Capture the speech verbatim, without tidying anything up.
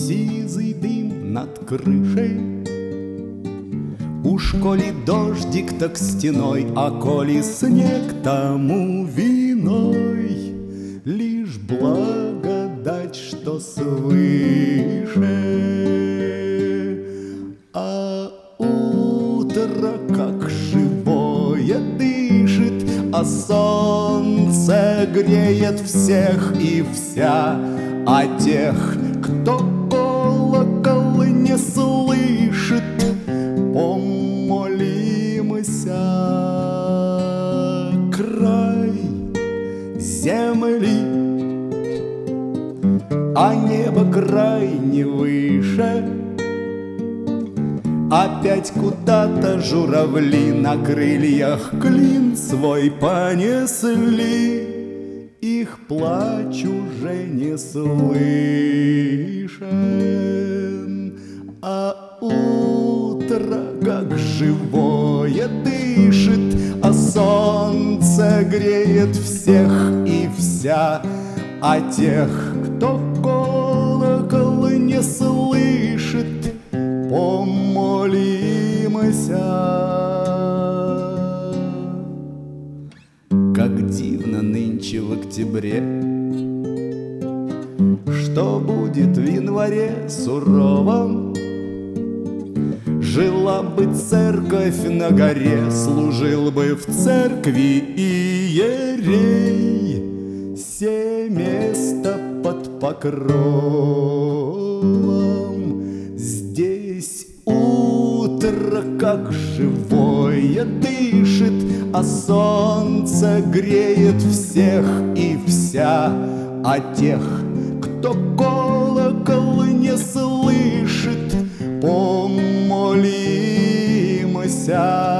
сизый дым над крышей. Уж коли дождик, так стеной, а коли снег, тому виной лишь благодать, что свыше. А утро как живое дышит, а солнце греет всех и вся. А тех, кто колокол не слышит, помолимся. Край земли, а небо край не выше. Опять куда-то журавли на крыльях клин свой понесли. Их плач уже не слышен, а утро как живое дышит, а солнце греет всех и вся. А тех, кто колокол не слышит, помолимся. Как дивно нынче в октябре, что будет в январе суровом. Жила бы церковь на горе, служил бы в церкви иерей. Се место под покровом. Здесь утро как живое дышит, а солнце греет всех и вся. А тех, кто колокол не слышит, помолимся.